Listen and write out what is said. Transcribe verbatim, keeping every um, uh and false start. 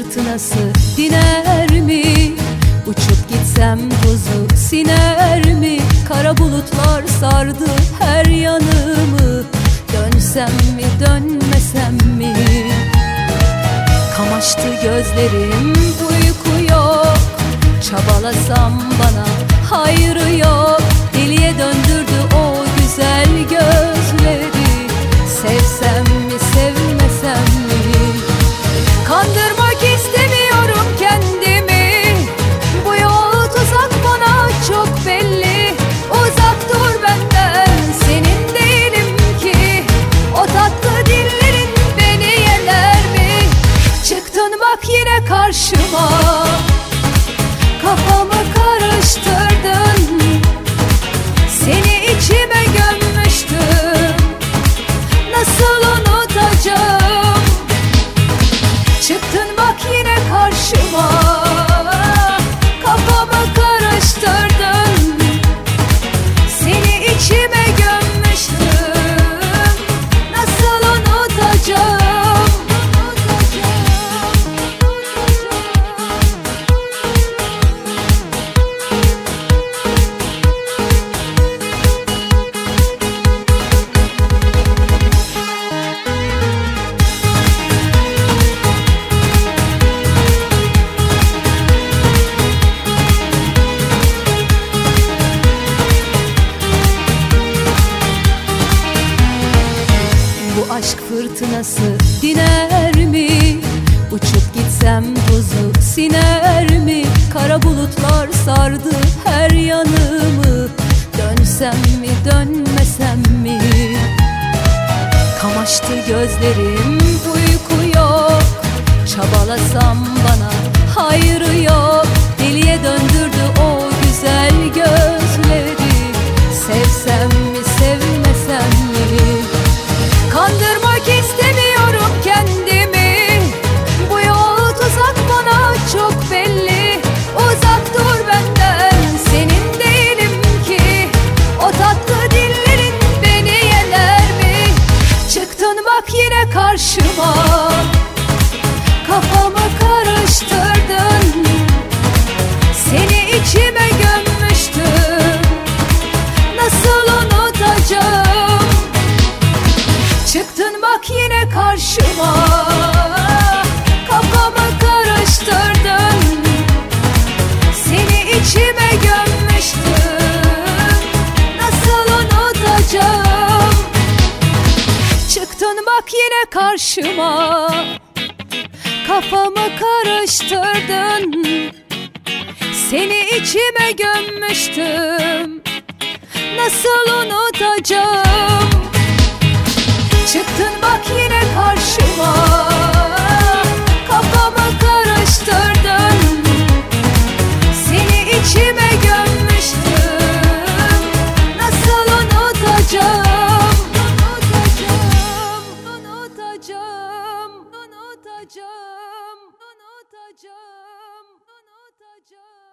fırtınası diner mi? Uçup gitsem tozu siner mi? Kara bulutlar sardı her yanımı. Dönsem mi dönmesem mi? Kamaştı gözlerim, uyku yok. Çabalasam bana hayrı yok. Deliye döndürdü o güzel gözleri. Sevsem mi sevmesem mi? Kandırmak istemiyorum kendimi. Bu yol tuzak bana çok belli. Uzak dur benden, senin değilim ki. O tatlı dillerin beni yener mi? Çıktın bak yine karşıma. Kafamı karıştırdın. Seni içime gömmüştüm. Nasıl unutacağım? Çıktın bak yine karşıma. Kafamı karıştırdın. Seni içime gömmüştüm. Nasıl unutacağım? Bu aşk fırtınası diner mi? Uçup gitsem tozu siner mi? Kara bulutlar sardı her yanımı. Dönsem mi dönmesem mi? Kamaştı gözlerim, uyku yok. Çabalasam bana hayrı yok. Deliye döndürdü o güzel gözleri. Sevsem mi sevmesem mi? Kandırmak istemiyorum kendimi. Bu yol tuzak bana çok belli. Uzak dur benden, senin değilim ki. O tatlı dillerin beni yener mi? Çıktın bak yine karşıma. Kafamı karıştırdın. Seni içime gömmüştüm. Nasıl unutacağım? Çıktın bak yine karşıma. Kafamı karıştırdın. Seni içime gömmüştüm. Nasıl unutacağım? Çıktın bak yine karşıma. Kafamı karıştırdın. Seni içime gömmüştüm. Nasıl unutacağım? Çıktın bak yine karşıma. Kafamı karıştırdın. Seni içime gömmüştüm. Nasıl unutacağım? Unutacağım, unutacağım, unutacağım, unutacağım, unutacağım.